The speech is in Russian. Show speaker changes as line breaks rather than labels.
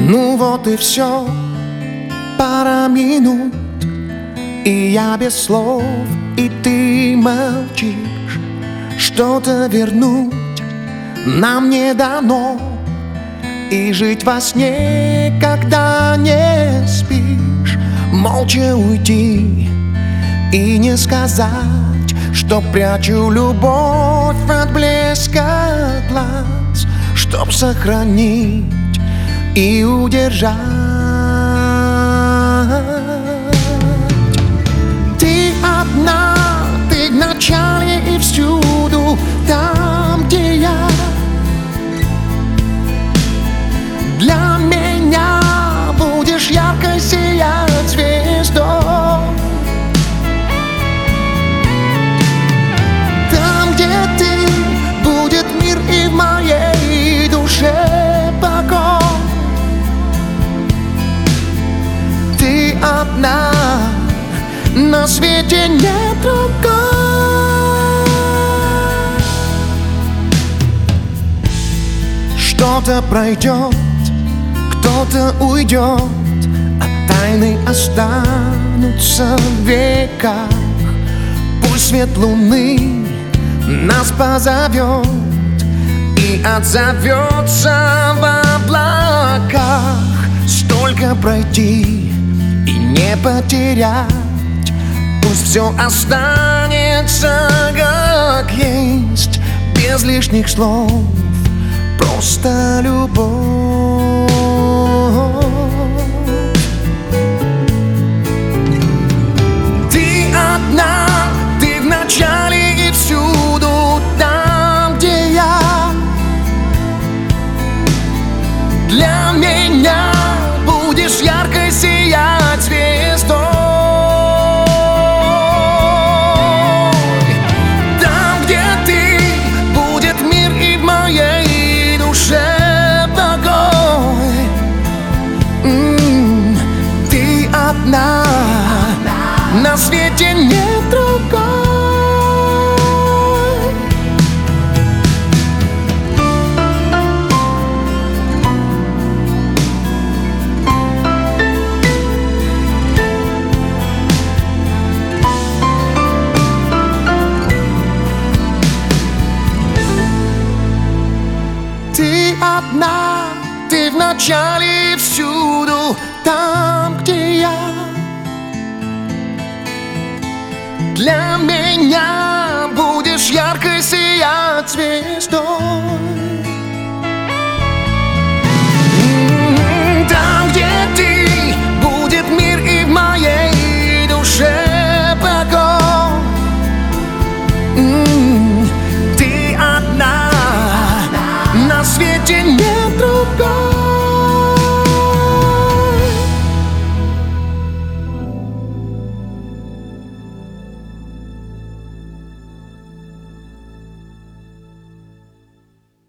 Ну вот и все, пара минут, и я без слов, и ты молчишь. Что-то вернуть нам не дано, и жить во сне, когда не спишь. Молча уйти и не сказать, что прячу любовь от блеска глаз, чтоб сохранить и удержать. Ты одна, ты в начале и всюду, там, где я. Для меня будешь ярко сиять звездой. Там, где ты, будет мир и в моей душе покой. Ты одна, на свете нет другой. Что-то пройдет, кто-то уйдет, а тайны останутся в веках. Пусть свет луны нас позовет и отзовется в облаках. Столько пройти и не потерять, пусть все останется как есть, без лишних слов, просто любовь. Ты одна, ты в начале и всюду, там, где я. Для меня будешь ярко сиять звездой. Там, где ты, будет мир и в моей душе покой. Ты одна, на свете нет другой. Ты одна, ты в начале и всюду, там, где я. Для меня будешь ярко сиять звездой.